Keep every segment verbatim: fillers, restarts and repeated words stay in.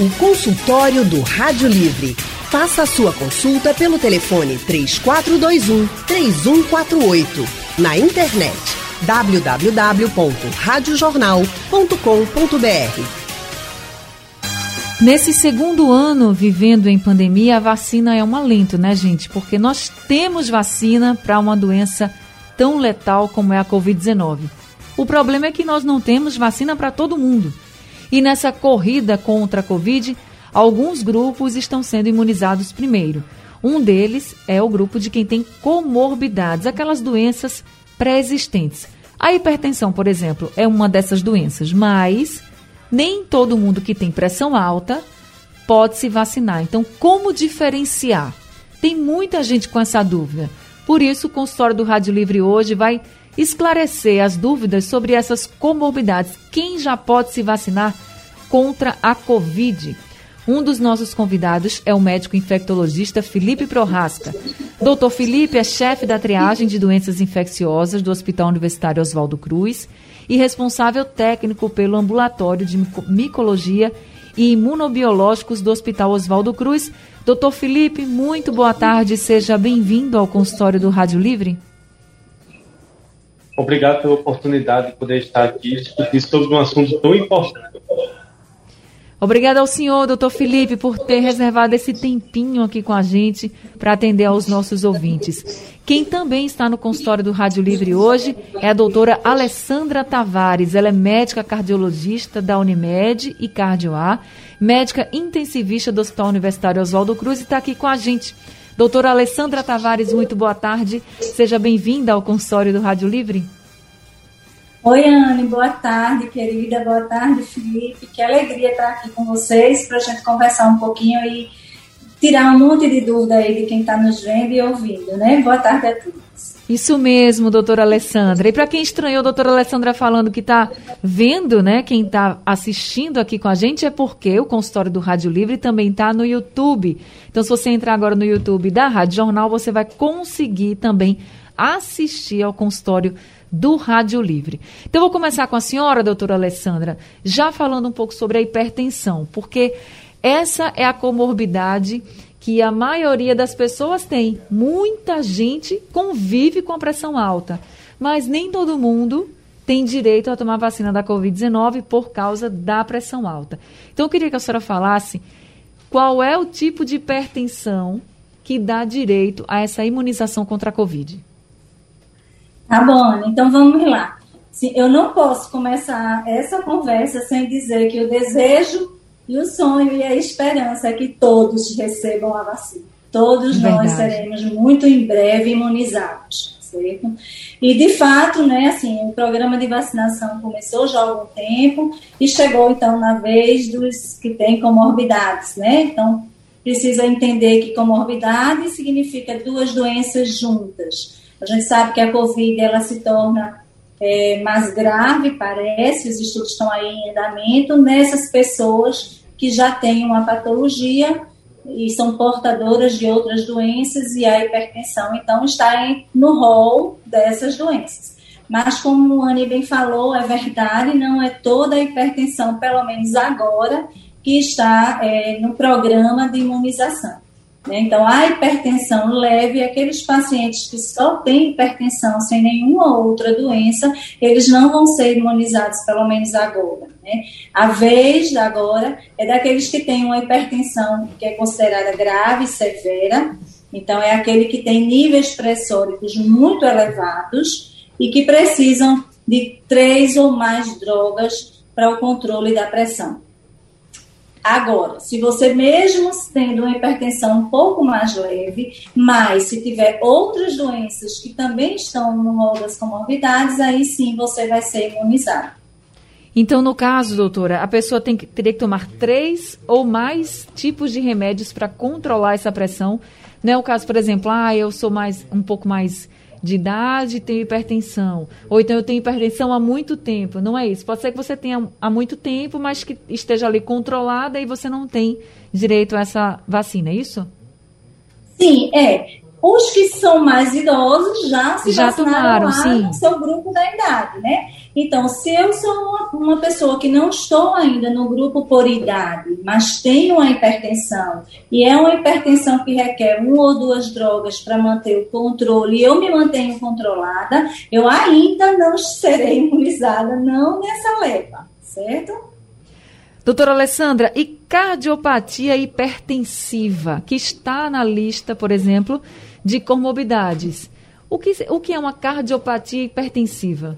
O consultório do Rádio Livre. Faça a sua consulta pelo telefone três quatro dois um, três um quatro oito. Na internet w w w ponto rádio jornal ponto com ponto b r. Nesse segundo ano vivendo em pandemia, a vacina é um alento, né, gente? Porque nós temos vacina para uma doença tão letal como é a covid dezenove. O problema é que nós não temos vacina para todo mundo. E nessa corrida contra a Covid, alguns grupos estão sendo imunizados primeiro. Um deles é o grupo de quem tem comorbidades, aquelas doenças pré-existentes. A hipertensão, por exemplo, é uma dessas doenças, mas nem todo mundo que tem pressão alta pode se vacinar. Então, como diferenciar? Tem muita gente com essa dúvida. Por isso, o consultório do Rádio Livre hoje vai esclarecer as dúvidas sobre essas comorbidades. Quem já pode se vacinar contra a Covid? Um dos nossos convidados é o médico infectologista Felipe Prohaska. doutor Felipe é chefe da triagem de doenças infecciosas do Hospital Universitário Oswaldo Cruz e responsável técnico pelo ambulatório de micologia e imunobiológicos do Hospital Oswaldo Cruz. doutor Felipe, muito boa tarde, seja bem-vindo ao consultório do Rádio Livre. Obrigado pela oportunidade de poder estar aqui e discutir sobre um assunto tão importante. Obrigada ao senhor, doutor Felipe, por ter reservado esse tempinho aqui com a gente para atender aos nossos ouvintes. Quem também está no consultório do Rádio Livre hoje é a doutora Alessandra Tavares. Ela é médica cardiologista da Unimed e Cardioar, médica intensivista do Hospital Universitário Oswaldo Cruz e está aqui com a gente. Doutora Alessandra Tavares, muito boa tarde. Seja bem-vinda ao consultório do Rádio Livre. Oi, Anne, boa tarde, querida. Boa tarde, Felipe. Que alegria estar aqui com vocês para a gente conversar um pouquinho e tirar um monte de dúvida aí de quem está nos vendo e ouvindo, né? Boa tarde a todos. Isso mesmo, doutora Alessandra. E para quem estranhou a doutora Alessandra falando que está vendo, né, quem está assistindo aqui com a gente, é porque o consultório do Rádio Livre também está no YouTube. Então, se você entrar agora no YouTube da Rádio Jornal, você vai conseguir também assistir ao consultório do Rádio Livre. Então, eu vou começar com a senhora, doutora Alessandra, já falando um pouco sobre a hipertensão, porque essa é a comorbidade que a maioria das pessoas tem. Muita gente convive com a pressão alta, mas nem todo mundo tem direito a tomar vacina da covid dezenove por causa da pressão alta. Então, eu queria que a senhora falasse qual é o tipo de hipertensão que dá direito a essa imunização contra a Covid. Tá bom, então vamos lá. Eu não posso começar essa conversa sem dizer que o desejo e o sonho e a esperança é que todos recebam a vacina. Todos Verdade. Nós seremos muito em breve imunizados, certo? E, de fato, né, assim, o programa de vacinação começou já há algum tempo e chegou, então, na vez dos que têm comorbidades, né? Então, precisa entender que comorbidade significa duas doenças juntas. A gente sabe que a Covid, ela se torna é, mais grave, parece, os estudos estão aí em andamento, nessas pessoas que já têm uma patologia e são portadoras de outras doenças, e a hipertensão, então, está em, no rol dessas doenças. Mas, como o Anny bem falou, é verdade, não é toda a hipertensão, pelo menos agora, que está é, no programa de imunização. Então, a hipertensão leve, aqueles pacientes que só têm hipertensão sem nenhuma outra doença, eles não vão ser imunizados, pelo menos agora. Né? A vez agora é daqueles que têm uma hipertensão que é considerada grave e severa. Então, é aquele que tem níveis pressóricos muito elevados e que precisam de três ou mais drogas para o controle da pressão. Agora, se você mesmo tendo uma hipertensão um pouco mais leve, mas se tiver outras doenças que também estão no rol das comorbidades, aí sim você vai ser imunizado. Então, no caso, doutora, a pessoa tem que, teria que tomar três ou mais tipos de remédios para controlar essa pressão. Não é o caso, por exemplo, ah, eu sou mais, um pouco mais de idade e tenho hipertensão. Ou então eu tenho hipertensão há muito tempo. Não é isso. Pode ser que você tenha há muito tempo, mas que esteja ali controlada e você não tem direito a essa vacina, é isso? Sim, é. Os que são mais idosos já se já vacinaram tomaram, lá sim. no seu grupo da idade, né? Então, se eu sou uma, uma pessoa que não estou ainda no grupo por idade, mas tenho uma hipertensão, e é uma hipertensão que requer uma ou duas drogas para manter o controle, e eu me mantenho controlada, eu ainda não serei imunizada, não nessa leva, certo? Doutora Alessandra, e cardiopatia hipertensiva, que está na lista, por exemplo, de comorbidades. O que, o que é uma cardiopatia hipertensiva?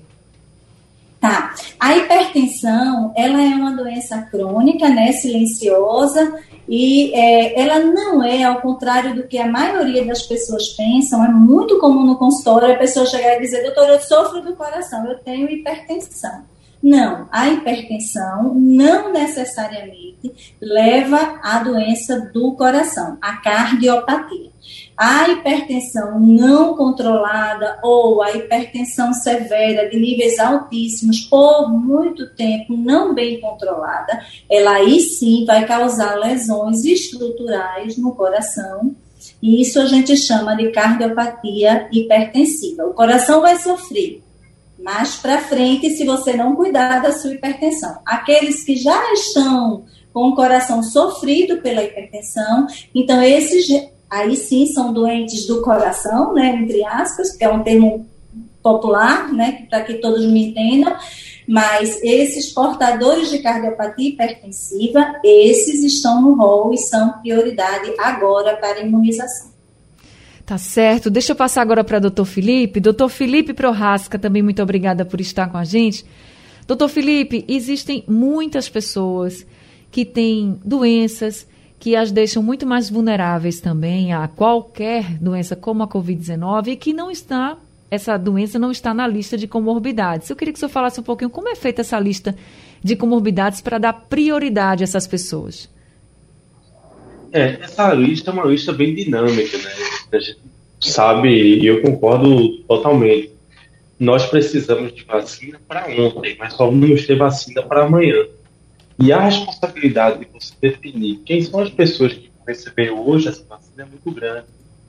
Tá. A hipertensão, ela é uma doença crônica, né, silenciosa, e é, ela não é, ao contrário do que a maioria das pessoas pensam, é muito comum no consultório a pessoa chegar e dizer, doutor, eu sofro do coração, eu tenho hipertensão. Não, a hipertensão não necessariamente leva à doença do coração, a cardiopatia. A hipertensão não controlada ou a hipertensão severa de níveis altíssimos por muito tempo não bem controlada, ela aí sim vai causar lesões estruturais no coração, e isso a gente chama de cardiopatia hipertensiva. O coração vai sofrer mais para frente se você não cuidar da sua hipertensão. Aqueles que já estão com o coração sofrido pela hipertensão, então esses aí sim são doentes do coração, né, entre aspas, que é um termo popular, né, para que todos me entendam, mas esses portadores de cardiopatia hipertensiva, esses estão no rol e são prioridade agora para a imunização. Tá certo. Deixa eu passar agora para o doutor Felipe. doutor Felipe Prohaska, também muito obrigada por estar com a gente. doutor Felipe, existem muitas pessoas que têm doenças que as deixam muito mais vulneráveis também a qualquer doença como a covid dezenove e que não está, essa doença não está na lista de comorbidades. Eu queria que o senhor falasse um pouquinho como é feita essa lista de comorbidades para dar prioridade a essas pessoas. É, essa lista é uma lista bem dinâmica, né? A gente sabe, e eu concordo totalmente, nós precisamos de vacina para ontem, mas só vamos ter vacina para amanhã. E a responsabilidade de você definir quem são as pessoas que vão receber hoje essa vacina é muito grande,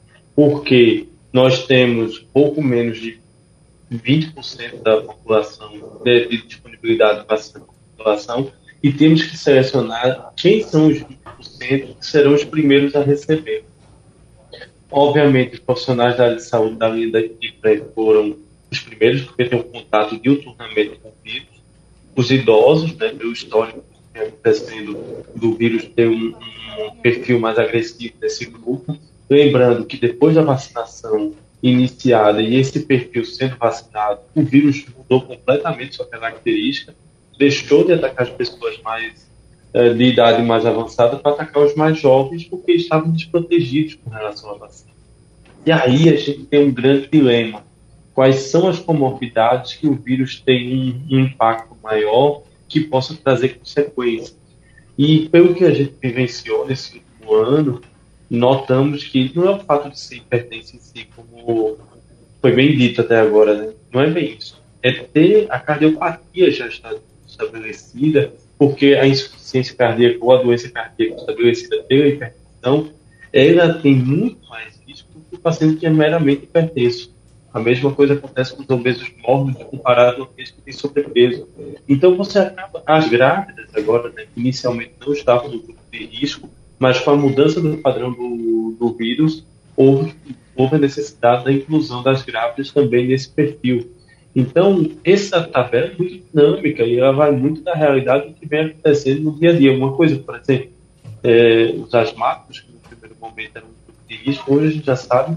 porque nós temos pouco menos de vinte por cento da população de, de disponibilidade de vacina para a população, e temos que selecionar quem são os vinte por cento que serão os primeiros a receber. Obviamente, os profissionais da área de saúde da linha de frente foram os primeiros, porque têm um contato diuturnamente com o vírus. Os idosos, né, pelo histórico que está acontecendo do vírus, ter um, um perfil mais agressivo nesse grupo. Lembrando que depois da vacinação iniciada e esse perfil sendo vacinado, o vírus mudou completamente sua característica, deixou de atacar as pessoas mais uh, de idade mais avançada para atacar os mais jovens, porque estavam desprotegidos com relação à vacina. E aí a gente tem um grande dilema. Quais são as comorbidades que o vírus tem um, um impacto maior que possa trazer consequências? E pelo que a gente vivenciou nesse último ano, notamos que não é o fato de ser hipertenso em si, como foi bem dito até agora, né? Não é bem isso. É ter a cardiopatia já está estabelecida, porque a insuficiência cardíaca ou a doença cardíaca estabelecida pela hipertensão, ela tem muito mais risco do que o paciente que é meramente hipertenso. A mesma coisa acontece com os obesos mórbidos comparado àqueles que têm sobrepeso. Então, você acaba, as grávidas agora, né, inicialmente não estavam no grupo de risco, mas com a mudança do padrão do, do vírus, houve, houve a necessidade da inclusão das grávidas também nesse perfil. Então, essa tabela é muito dinâmica e ela vai muito da realidade do que vem acontecendo no dia a dia. Uma coisa, por exemplo, é, os asmáticos, que no primeiro momento eram um grupo de risco, hoje a gente já sabe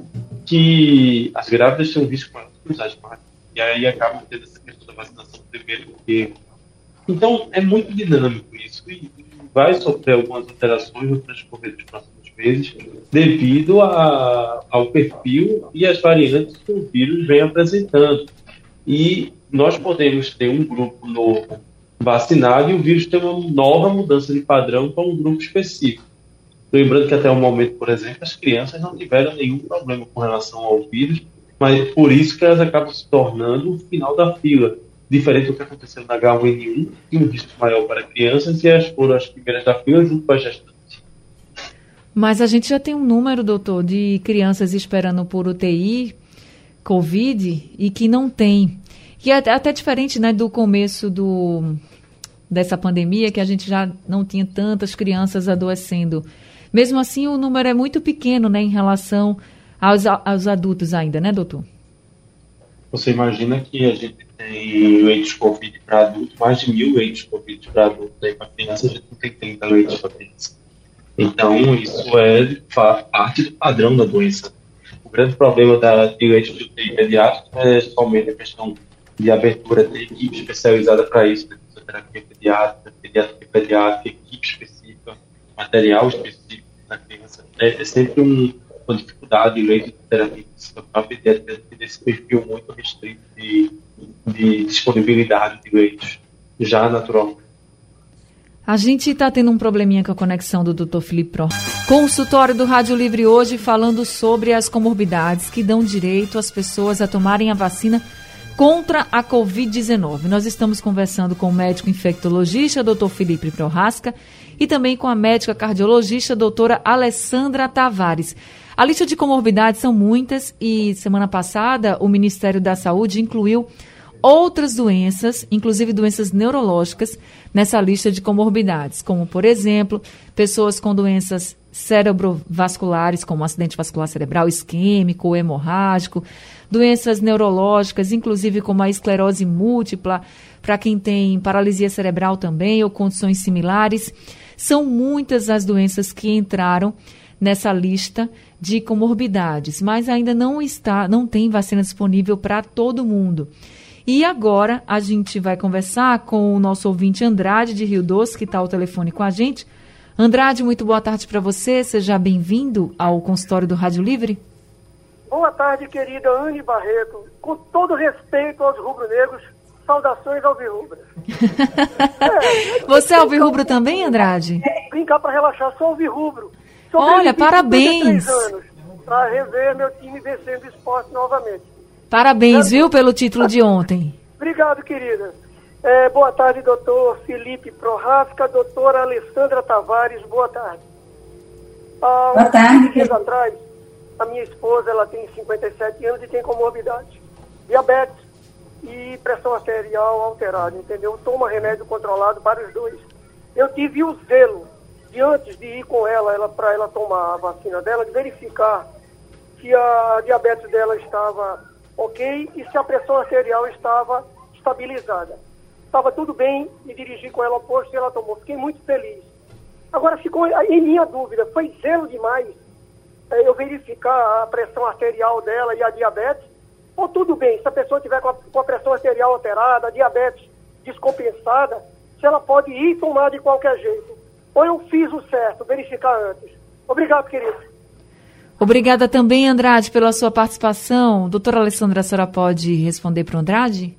que as grávidas têm um risco maior que os asmáticos. E aí acabam tendo essa questão da vacinação primeiro do que... Então, é muito dinâmico isso e vai sofrer algumas alterações no transcorrer dos próximos meses devido a, ao perfil e às variantes que o vírus vem apresentando. E nós podemos ter um grupo novo vacinado e o vírus ter uma nova mudança de padrão para um grupo específico. Lembrando que até o momento, por exemplo, as crianças não tiveram nenhum problema com relação ao vírus, mas por isso que elas acabam se tornando o final da fila. Diferente do que aconteceu na agá um ene um, que tinha um risco maior para crianças e elas foram as primeiras da fila junto com as gestantes. Mas a gente já tem um número, doutor, de crianças esperando por U T I, Covid, e que não tem. Que é até diferente, né, do começo do, dessa pandemia, que a gente já não tinha tantas crianças adoecendo. Mesmo assim, o número é muito pequeno, né, em relação aos, aos adultos ainda, né, doutor? Você imagina que a gente tem leitos Covid para adultos, mais de mil leitos Covid para adultos, aí para criança a gente não tem trinta leitos para criança. Então, isso é parte do padrão da doença. O grande problema da, de leitos de U T I pediátrica é somente a questão de abertura de equipe especializada para isso, né? Fisioterapia pediátrica, pediatria pediátrica, equipe específica, material específico da criança. É, é sempre um, uma dificuldade de leito de terapia para pediatria desse perfil muito restrito de, de disponibilidade de leitos, já naturalmente. A gente está tendo um probleminha com a conexão do doutor Felipe Pro. Consultório do Rádio Livre hoje falando sobre as comorbidades que dão direito às pessoas a tomarem a vacina contra a covid dezenove. Nós estamos conversando com o médico infectologista, doutor Felipe Prohaska, e também com a médica cardiologista, doutora Alessandra Tavares. A lista de comorbidades são muitas e semana passada o Ministério da Saúde incluiu outras doenças, inclusive doenças neurológicas, nessa lista de comorbidades, como, por exemplo, pessoas com doenças cerebrovasculares, como acidente vascular cerebral isquêmico ou hemorrágico, doenças neurológicas, inclusive como a esclerose múltipla, para quem tem paralisia cerebral também ou condições similares. São muitas as doenças que entraram nessa lista de comorbidades, mas ainda não está, não tem vacina disponível para todo mundo. E agora a gente vai conversar com o nosso ouvinte Andrade, de Rio Doce, que está ao telefone com a gente. Andrade, muito boa tarde para você. Seja bem-vindo ao consultório do Rádio Livre. Boa tarde, querida Anne Barreto. Com todo respeito aos rubro-negros, saudações alvirrubras. é, você é alvirrubro também, Andrade? É, brincar para relaxar, sou alvirrubro. Olha, parabéns. anos para rever meu time vencendo o esporte novamente. Parabéns, viu, pelo título de ontem. Obrigado, querida. É, boa tarde, doutor Felipe Prohaska, doutora Alessandra Tavares, boa tarde. Há boa tarde. Um mês atrás, a minha esposa, ela tem cinquenta e sete anos e tem comorbidade, diabetes e pressão arterial alterada, entendeu? Toma remédio controlado para os dois. Eu tive o zelo de, antes de ir com ela, ela para ela tomar a vacina dela, de verificar se a diabetes dela estava ok, e se a pressão arterial estava estabilizada. Estava tudo bem, me dirigi com ela ao posto e ela tomou. Fiquei muito feliz. Agora ficou em minha dúvida, foi zelo demais é, eu verificar a pressão arterial dela e a diabetes, ou tudo bem, se a pessoa tiver com a, com a pressão arterial alterada, a diabetes descompensada, se ela pode ir tomar de qualquer jeito. Ou eu fiz o certo, verificar antes. Obrigado, querido. Obrigada também, Andrade, pela sua participação. Doutora Alessandra, a senhora pode responder para o Andrade?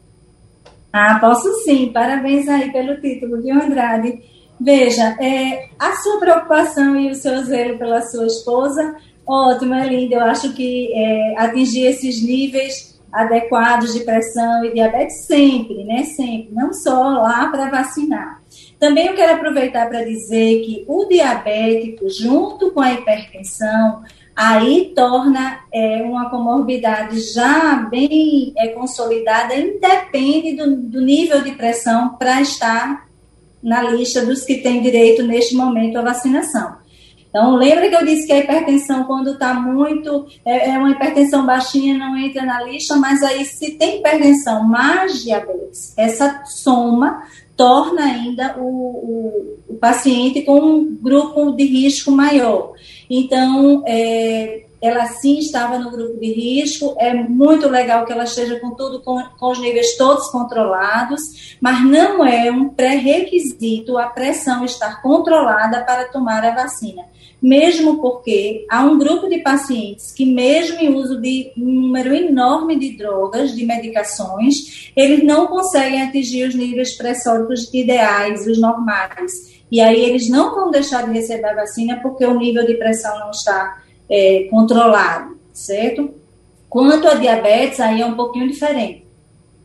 Ah, posso sim. Parabéns aí pelo título, viu, Andrade? Veja, é, a sua preocupação e o seu zelo pela sua esposa, ótimo, é lindo. Eu acho que é, atingir esses níveis adequados de pressão e diabetes sempre, né? Sempre, não só lá para vacinar. Também eu quero aproveitar para dizer que o diabético, junto com a hipertensão, aí torna é, uma comorbidade já bem é, consolidada, independe do, do nível de pressão para estar na lista dos que têm direito neste momento à vacinação. Então, lembra que eu disse que a hipertensão, quando está muito, é, é uma hipertensão baixinha, não entra na lista, mas aí se tem hipertensão mais diabetes, essa soma torna ainda o, o, o paciente com um grupo de risco maior. Então, é, ela sim estava no grupo de risco, é muito legal que ela esteja com tudo, com, com os níveis todos controlados, mas não é um pré-requisito a pressão estar controlada para tomar a vacina. Mesmo porque há um grupo de pacientes que, mesmo em uso de um número enorme de drogas, de medicações, eles não conseguem atingir os níveis pressóricos ideais, os normais. E aí eles não vão deixar de receber a vacina porque o nível de pressão não está é, controlado, certo? Quanto à diabetes, aí é um pouquinho diferente.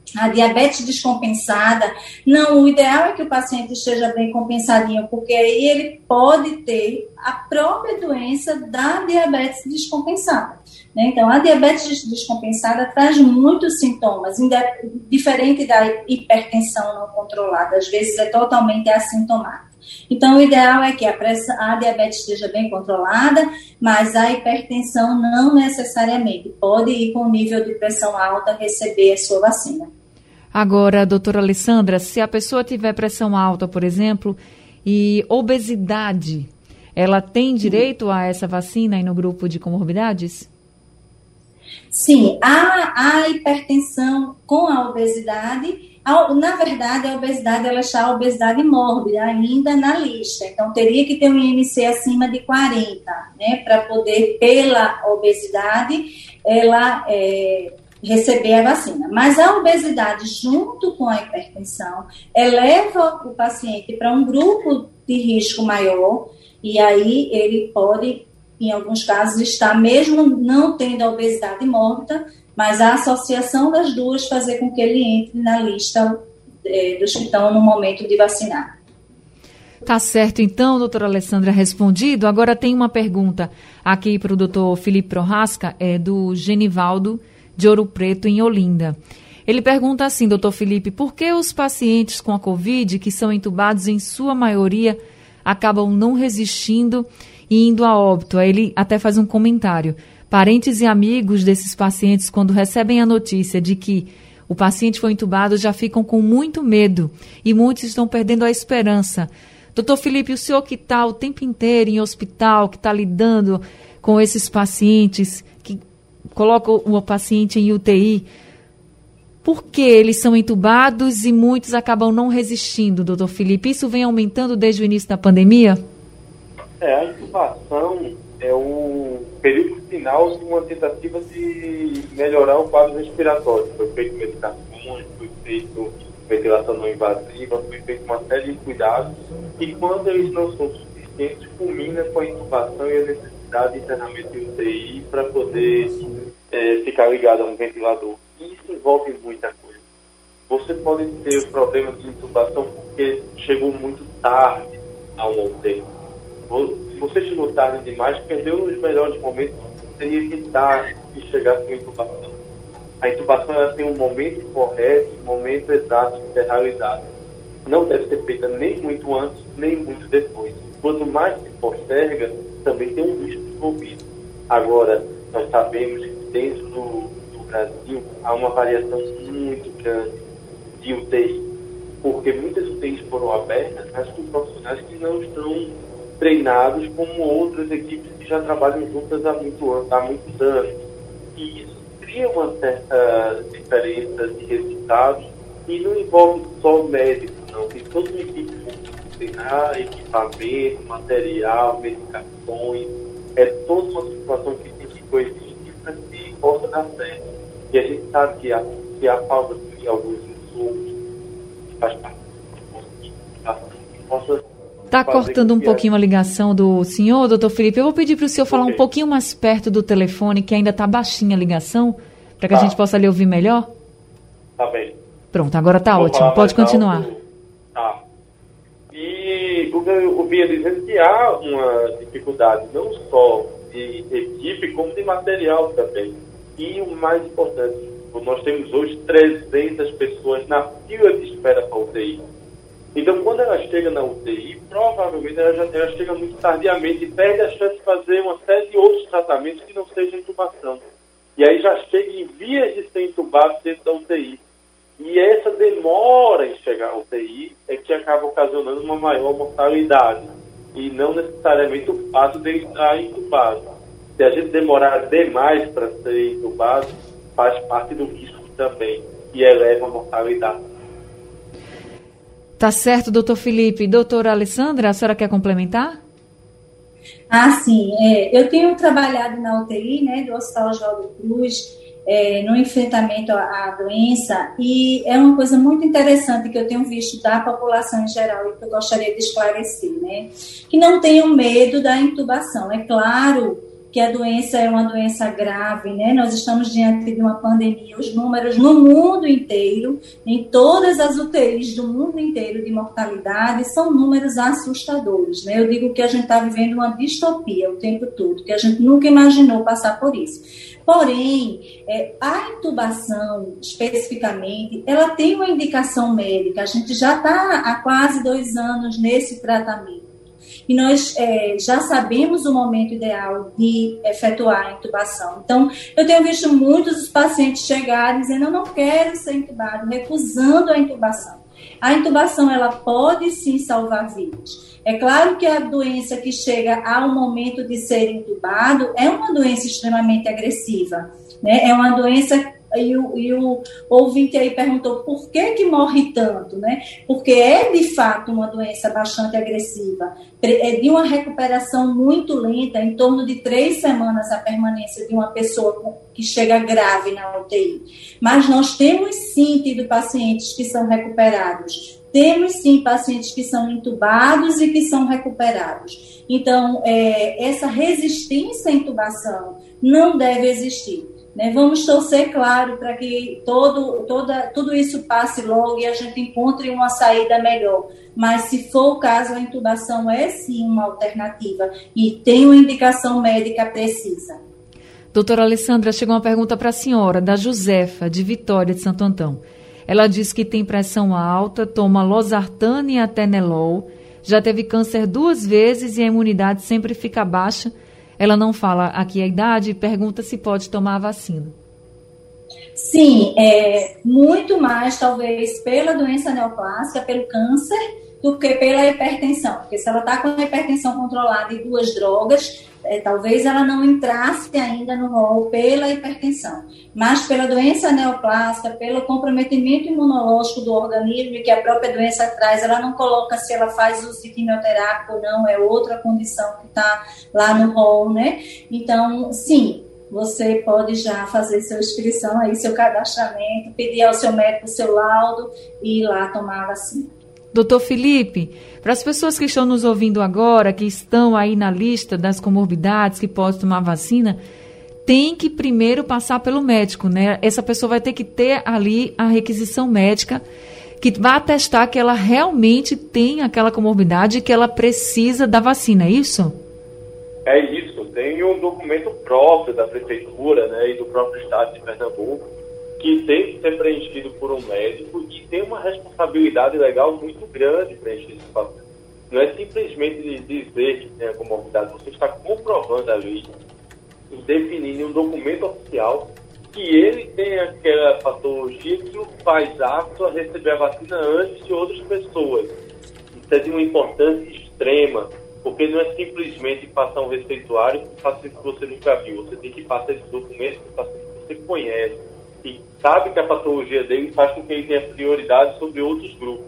A diabetes descompensada, não, o ideal é que o paciente esteja bem compensadinho, porque aí ele pode ter a própria doença da diabetes descompensada. Né? Então, a diabetes descompensada traz muitos sintomas, diferente da hipertensão não controlada, às vezes é totalmente assintomática. Então, o ideal é que a, pressão, a diabetes esteja bem controlada, mas a hipertensão não necessariamente. Pode ir com nível de pressão alta receber a sua vacina. Agora, doutora Alessandra, se a pessoa tiver pressão alta, por exemplo, e obesidade, ela tem direito a essa vacina aí no grupo de comorbidades? Sim, a, a hipertensão com a obesidade, a, na verdade, a obesidade, ela está a obesidade mórbida ainda na lista. Então, teria que ter um I M C acima de quarenta, né, para poder, pela obesidade, ela é, receber a vacina. Mas a obesidade, junto com a hipertensão, eleva o paciente para um grupo de risco maior, e aí ele pode, em alguns casos, estar mesmo não tendo a obesidade mórbida, mas a associação das duas fazer com que ele entre na lista é, dos que estão no momento de vacinar. Tá certo, então, doutora Alessandra, respondido. Agora tem uma pergunta aqui para o doutor Felipe Prohaska, é do Genivaldo de Ouro Preto, em Olinda. Ele pergunta assim, doutor Felipe, por que os pacientes com a Covid, que são entubados em sua maioria, acabam não resistindo e indo a óbito? Aí ele até faz um comentário. Parentes e amigos desses pacientes, quando recebem a notícia de que o paciente foi entubado, já ficam com muito medo e muitos estão perdendo a esperança. Doutor Felipe, o senhor que está o tempo inteiro em hospital, que está lidando com esses pacientes, que coloca o paciente em U T I, por que eles são entubados e muitos acabam não resistindo, doutor Felipe? Isso vem aumentando desde o início da pandemia? É, a intubação é o período final de uma tentativa de melhorar o quadro respiratório. Foi feito medicações, foi feito ventilação não invasiva, foi feito uma série de cuidados, e quando eles não são suficientes, culmina com a intubação e a necessidade de internamento em U T I para poder é, ficar ligado a um ventilador. E isso envolve muita coisa. Você pode ter problema de intubação porque chegou muito tarde a uma U T I. Se você chegou tarde demais, perdeu os melhores momentos, teria que dar e chegar com a intubação. A intubação ela tem um momento correto, um momento exato de ser realizado. Não deve ser feita nem muito antes, nem muito depois. Quanto mais se posterga, também tem um risco envolvido. Agora, nós sabemos que dentro do, do Brasil há uma variação muito grande de U T I, porque muitas U T Is foram abertas, mas com profissionais que não estão treinados como outras equipes que já trabalham juntas há, muito, há muitos anos. E isso cria uma certa diferença de resultados e não envolve só o médico, não. Tem toda uma equipe multidisciplinar, equipamento, material, medicações. É toda uma situação que tem que coexistir para que possa dar certo. E a gente sabe que a, que a falta de alguns insumos faz parte da que possa. Está cortando um pouquinho a ligação do senhor, doutor Felipe. Eu vou pedir para o senhor falar okay. um pouquinho mais perto do telefone, que ainda está baixinha a ligação, para que tá. a gente possa lhe ouvir melhor. Tá bem. Pronto, agora está ótimo. Pode continuar. Alto. Tá. E o que eu vinha dizendo que há uma dificuldade, não só de equipe, como de material também. E o mais importante, nós temos hoje trezentas pessoas na fila de espera para a U T I. Então, quando ela chega na U T I, provavelmente ela, já, ela chega muito tardiamente e perde a chance de fazer uma série de outros tratamentos que não sejam intubação. E aí já chega em vias de ser entubado dentro da U T I. E essa demora em chegar à U T I é que acaba ocasionando uma maior mortalidade. E não necessariamente o fato de ele estar entubado. Se a gente demorar demais para ser entubado, faz parte do risco também e eleva a mortalidade. Tá certo, doutor Felipe. Doutora Alessandra, a senhora quer complementar? Ah, sim. É, eu tenho trabalhado na U T I, né, do Hospital Oswaldo Cruz, é, no enfrentamento à, à doença, e é uma coisa muito interessante que eu tenho visto da população em geral e que eu gostaria de esclarecer, né, que não tenham medo da intubação. É claro que a doença é uma doença grave, né? Nós estamos diante de uma pandemia, os números no mundo inteiro, em todas as U T Is do mundo inteiro de mortalidade, são números assustadores, né? Eu digo que a gente está vivendo uma distopia o tempo todo, que a gente nunca imaginou passar por isso. Porém, é, a intubação, especificamente, ela tem uma indicação médica, a gente já está há quase dois anos nesse tratamento. E nós é, já sabemos o momento ideal de efetuar a intubação. Então, eu tenho visto muitos pacientes chegarem dizendo, eu não quero ser intubado, recusando a intubação. A intubação, ela pode sim salvar vidas. É claro que a doença que chega ao momento de ser intubado é uma doença extremamente agressiva, né? É uma doença... E o, e o ouvinte aí perguntou por que que morre tanto, né? Porque é de fato uma doença bastante agressiva, é de uma recuperação muito lenta, em torno de três semanas a permanência de uma pessoa que chega grave na U T I. Mas nós temos sim tido pacientes que são recuperados, temos sim pacientes que são intubados e que são recuperados. Então, é, essa resistência à intubação não deve existir. Né? Vamos torcer, claro, para que todo, toda, tudo isso passe logo e a gente encontre uma saída melhor. Mas, se for o caso, a intubação é sim uma alternativa e tem uma indicação médica precisa. Doutora Alessandra, chegou uma pergunta para a senhora, da Josefa, de Vitória de Santo Antão. Ela diz que tem pressão alta, toma losartana e atenolol, já teve câncer duas vezes e a imunidade sempre fica baixa. Ela não fala aqui a idade e pergunta se pode tomar a vacina. Sim, é, muito mais talvez pela doença neoplásica, pelo câncer, do que pela hipertensão. Porque se ela está com a hipertensão controlada e duas drogas, é, talvez ela não entrasse ainda no rol pela hipertensão. Mas pela doença neoplásica, pelo comprometimento imunológico do organismo que a própria doença traz, ela não coloca se ela faz uso de quimioterápico ou não, é outra condição que está lá no rol, né? Então, sim, você pode já fazer sua inscrição aí, seu cadastramento, pedir ao seu médico o seu laudo e ir lá tomar a vacina. Doutor Felipe, para as pessoas que estão nos ouvindo agora, que estão aí na lista das comorbidades que podem tomar vacina, tem que primeiro passar pelo médico, né? Essa pessoa vai ter que ter ali a requisição médica que vai atestar que ela realmente tem aquela comorbidade e que ela precisa da vacina, é isso? É isso, tem um documento próprio da Prefeitura, né, e do próprio Estado de Pernambuco, que tem que ser preenchido por um médico e tem uma responsabilidade legal muito grande preencher esse papel. Não é simplesmente dizer que tem a comorbidade, você está comprovando ali, definindo em um documento oficial que ele tem aquela patologia que o faz apto a receber a vacina antes de outras pessoas. Isso é de uma importância extrema, porque não é simplesmente passar um receituário para um paciente que você nunca viu. Você tem que passar esse documento para o paciente que você conhece e sabe que a patologia dele faz com que ele tenha prioridade sobre outros grupos.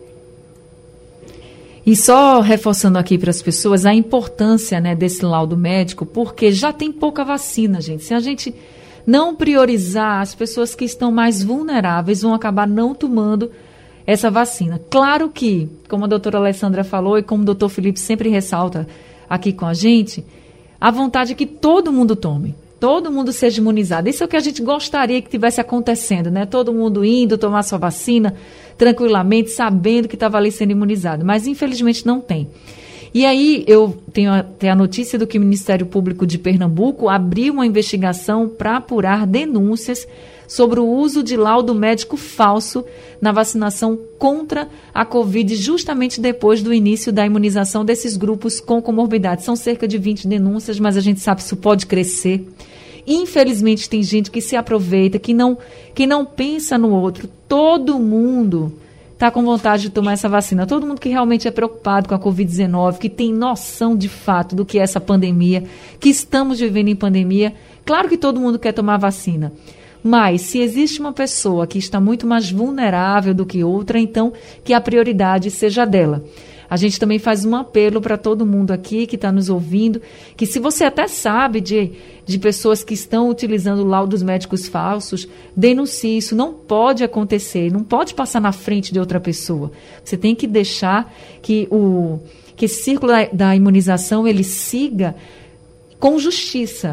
E só reforçando aqui para as pessoas a importância, né, desse laudo médico, porque já tem pouca vacina, gente. Se a gente não priorizar, as pessoas que estão mais vulneráveis vão acabar não tomando essa vacina. Claro que, como a doutora Alessandra falou e como o doutor Felipe sempre ressalta aqui com a gente, a vontade é que todo mundo tome. Todo mundo seja imunizado. Isso é o que a gente gostaria que tivesse acontecendo, né? Todo mundo indo tomar sua vacina tranquilamente, sabendo que estava ali sendo imunizado. Mas, infelizmente, não tem. E aí, eu tenho até a notícia do que o Ministério Público de Pernambuco abriu uma investigação para apurar denúncias sobre o uso de laudo médico falso na vacinação contra a Covid, justamente depois do início da imunização desses grupos com comorbidade. São cerca de vinte denúncias, mas a gente sabe que isso pode crescer. Infelizmente, tem gente que se aproveita, que não, que não pensa no outro. Todo mundo está com vontade de tomar essa vacina. Todo mundo que realmente é preocupado com a covid dezenove, que tem noção de fato do que é essa pandemia, que estamos vivendo em pandemia. Claro que todo mundo quer tomar vacina. Mas, se existe uma pessoa que está muito mais vulnerável do que outra, então que a prioridade seja dela. A gente também faz um apelo para todo mundo aqui que está nos ouvindo, que se você até sabe de, de pessoas que estão utilizando laudos médicos falsos, denuncie. Isso não pode acontecer, não pode passar na frente de outra pessoa. Você tem que deixar que, o, que esse círculo da, da imunização ele siga com justiça.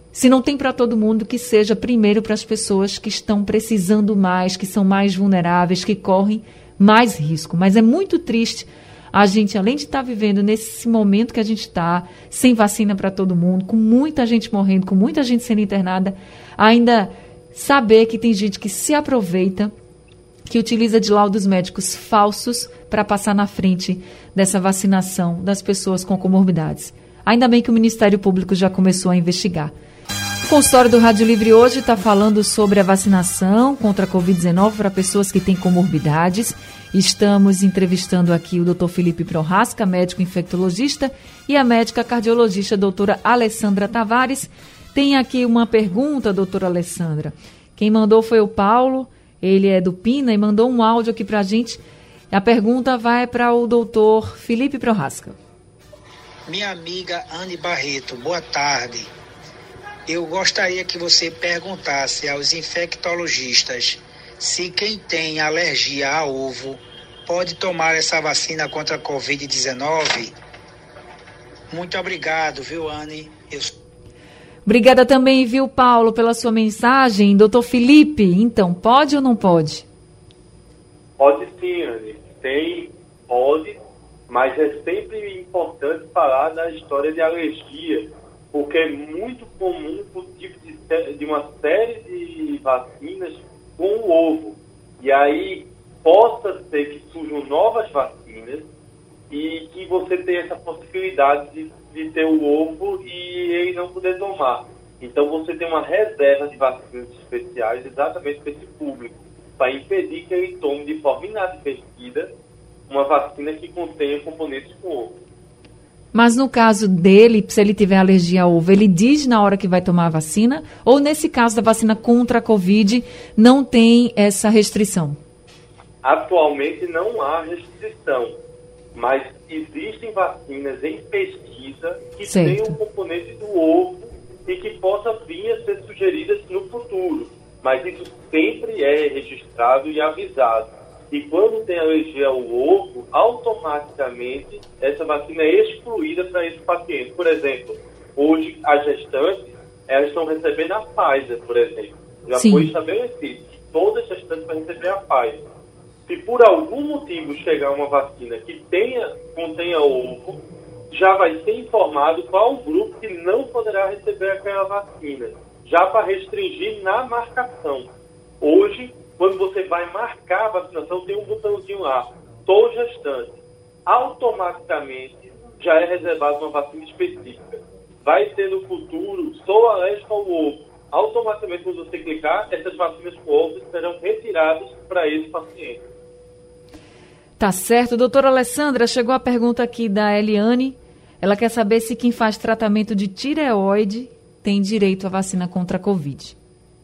Se não tem para todo mundo, que seja primeiro para as pessoas que estão precisando mais, que são mais vulneráveis, que correm mais risco. Mas é muito triste a gente, além de estar vivendo nesse momento que a gente está, sem vacina para todo mundo, com muita gente morrendo, com muita gente sendo internada, ainda saber que tem gente que se aproveita, que utiliza de laudos médicos falsos para passar na frente dessa vacinação das pessoas com comorbidades. Ainda bem que o Ministério Público já começou a investigar. O consultório do Rádio Livre hoje está falando sobre a vacinação contra a covid dezenove para pessoas que têm comorbidades. Estamos entrevistando aqui o doutor Felipe Prohaska, médico infectologista, e a médica cardiologista doutora Alessandra Tavares. Tem aqui uma pergunta, doutora Alessandra. Quem mandou foi o Paulo, ele é do Pina e mandou um áudio aqui para a gente. A pergunta vai para o doutor Felipe Prohaska. Minha amiga Anne Barreto, boa tarde. Eu gostaria que você perguntasse aos infectologistas se quem tem alergia a ovo pode tomar essa vacina contra a covid dezenove. Muito obrigado, viu, Anne? Eu... Obrigada também, viu, Paulo, pela sua mensagem. Doutor Felipe, então, pode ou não pode? Pode sim, Anne. Tem, pode, mas é sempre importante falar da história de alergia, porque é muito comum o tipo de, de uma série de vacinas com o ovo. E aí possa ser que surjam novas vacinas e que você tenha essa possibilidade de, de ter o ovo e ele não poder tomar. Então você tem uma reserva de vacinas especiais exatamente para esse público, para impedir que ele tome de forma inadvertida uma vacina que contenha componentes com ovo. Mas no caso dele, se ele tiver alergia ao ovo, ele diz na hora que vai tomar a vacina? Ou nesse caso da vacina contra a Covid, não tem essa restrição? Atualmente não há restrição, mas existem vacinas em pesquisa que certo. têm um componente do ovo e que possam vir a ser sugeridas no futuro. Mas isso sempre é registrado e avisado. E quando tem alergia ao ovo, automaticamente essa vacina é excluída para esse paciente. Por exemplo, hoje as gestantes, elas estão recebendo a Pfizer, por exemplo. Já Sim. foi estabelecido que todas as gestantes vão receber a Pfizer. Se por algum motivo chegar uma vacina que tenha, contenha ovo, já vai ser informado qual o grupo que não poderá receber aquela vacina, já para restringir na marcação. Hoje, quando você vai marcar a vacinação, tem um botãozinho lá, sou gestante. Automaticamente já é reservada uma vacina específica. Vai ter no futuro, sou alérgico ao ovo. Automaticamente, quando você clicar, essas vacinas com ovo serão retiradas para esse paciente. Tá certo. Doutora Alessandra, chegou a pergunta aqui da Eliane. Ela quer saber se quem faz tratamento de tireoide tem direito à vacina contra a Covid.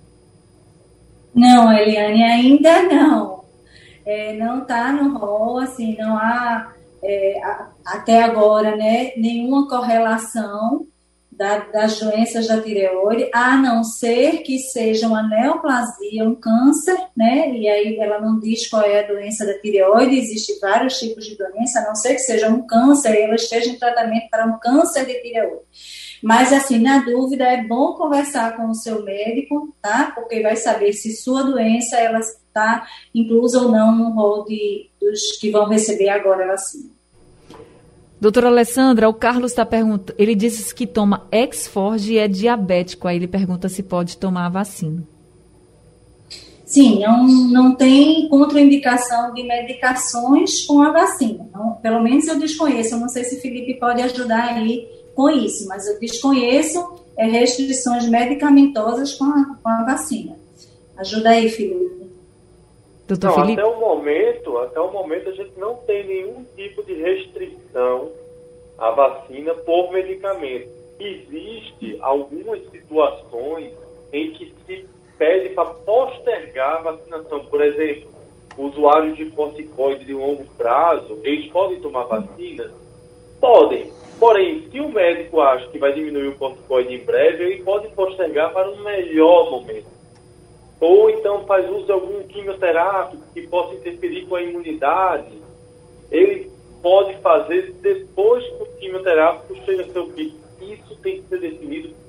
Não, Eliane, ainda não. É, não está no rol, assim, não há, é, a, até agora, né, nenhuma correlação da, das doenças da tireoide, a não ser que seja uma neoplasia, um câncer, né, e aí ela não diz qual é a doença da tireoide, existem vários tipos de doença, a não ser que seja um câncer e ela esteja em tratamento para um câncer de tireoide. Mas, assim, na dúvida, é bom conversar com o seu médico, tá? Porque vai saber se sua doença, ela está inclusa ou não no rol de, dos que vão receber agora a vacina. Doutora Alessandra, o Carlos está perguntando, ele disse que toma Exforge e é diabético, aí ele pergunta se pode tomar a vacina. Sim, não, não tem contraindicação de medicações com a vacina. Não, pelo menos eu desconheço, eu não sei se o Felipe pode ajudar aí com isso, mas eu desconheço é, restrições medicamentosas com a, com a vacina. Ajuda aí, Felipe. Doutor Não, Felipe? Até o momento, até o momento a gente não tem nenhum tipo de restrição à vacina por medicamento. Existem algumas situações em que se pede para postergar a vacinação. Por exemplo, usuários de corticoide de longo prazo, eles podem tomar vacina? Podem. Porém, se o médico acha que vai diminuir o corticoide em breve, ele pode postergar para um melhor momento. Ou então faz uso de algum quimioterápico que possa interferir com a imunidade. Ele pode fazer depois que o quimioterápico chega a seu pico. Isso tem que ser definido pelo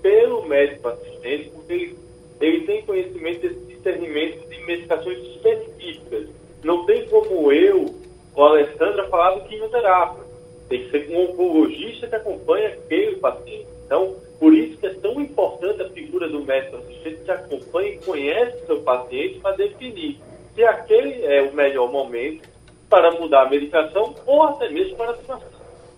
melhor médico assistente, porque ele, ele tem conhecimento desse discernimento de medicações específicas. Não tem como eu ou a Alessandra falar do quimioterapia. Tem que ser um oncologista que acompanha aquele paciente. Então, por isso que é tão importante a figura do médico assistente que acompanha e conhece o seu paciente para definir se aquele é o melhor momento para mudar a medicação ou até mesmo para a vacina.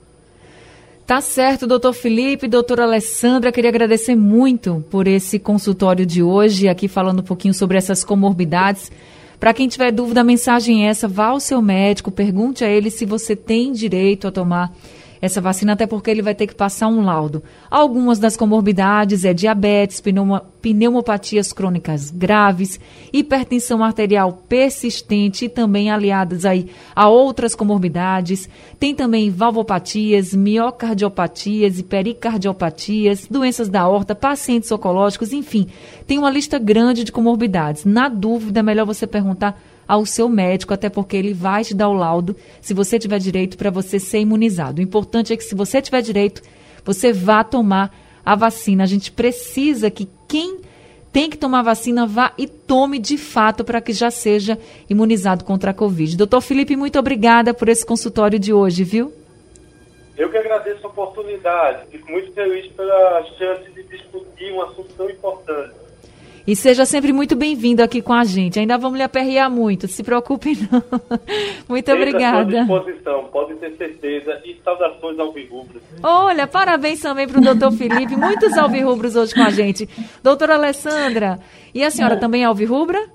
Tá certo, doutor Felipe, doutora Alessandra, queria agradecer muito por esse consultório de hoje, aqui falando um pouquinho sobre essas comorbidades. Para quem tiver dúvida, a mensagem é essa, vá ao seu médico, pergunte a ele se você tem direito a tomar essa vacina, até porque ele vai ter que passar um laudo. Algumas das comorbidades é diabetes, pneuma, pneumopatias crônicas graves, hipertensão arterial persistente e também aliadas aí a outras comorbidades. Tem também valvopatias, miocardiopatias e pericardiopatias, doenças da aorta, pacientes oncológicos, enfim, tem uma lista grande de comorbidades. Na dúvida, é melhor você perguntar ao seu médico, até porque ele vai te dar o laudo se você tiver direito para você ser imunizado. O importante é que se você tiver direito, você vá tomar a vacina. A gente precisa que quem tem que tomar vacina vá e tome de fato para que já seja imunizado contra a Covid. Doutor Felipe, muito obrigada por esse consultório de hoje, viu? Eu que agradeço a oportunidade. Fico muito feliz pela chance de discutir um assunto tão importante. E seja sempre muito bem-vindo aqui com a gente. Ainda vamos lhe aperrear muito, se preocupe não. Muito sempre obrigada. À sua disposição, pode ter certeza. E saudações alvirrubros. Olha, parabéns também para o doutor Felipe. Muitos alvirrubros hoje com a gente. Doutora Alessandra, e a senhora também é alvirrubra?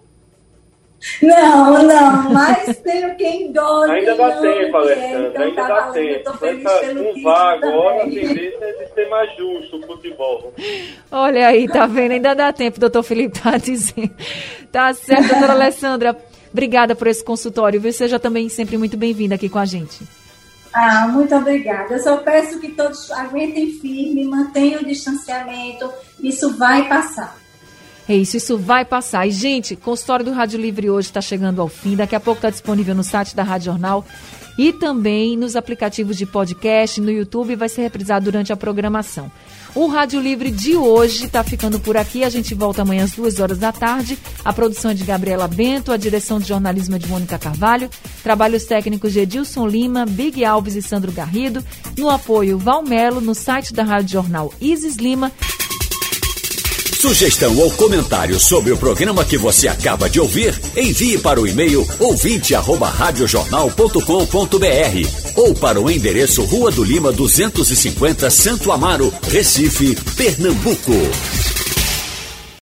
Não, não, mas tenho quem dói. Ainda dá tempo, Alessandra, então ainda dá tempo. Com vá agora, a tendência é de ser mais justo o futebol. Olha aí, tá vendo? Ainda dá tempo, doutor Felipe tá dizendo. Tá certo, doutora Alessandra. Obrigada por esse consultório, viu? Seja também sempre muito bem-vinda aqui com a gente. Ah, muito obrigada. Eu só peço que todos aguentem firme, mantenham o distanciamento. Isso vai passar. É isso, isso vai passar. E, gente, consultório do Rádio Livre hoje está chegando ao fim. Daqui a pouco está disponível no site da Rádio Jornal e também nos aplicativos de podcast, no YouTube, e vai ser reprisado durante a programação. O Rádio Livre de hoje está ficando por aqui. A gente volta amanhã às duas horas da tarde. A produção é de Gabriela Bento, a direção de jornalismo é de Mônica Carvalho, trabalhos técnicos de Edilson Lima, Big Alves e Sandro Garrido, no apoio Valmelo, no site da Rádio Jornal Isis Lima. Sugestão ou comentário sobre o programa que você acaba de ouvir, envie para o e-mail ouvinte arroba radiojornal ponto com ponto br ou para o endereço Rua do Lima duzentos e cinquenta, Santo Amaro, Recife, Pernambuco.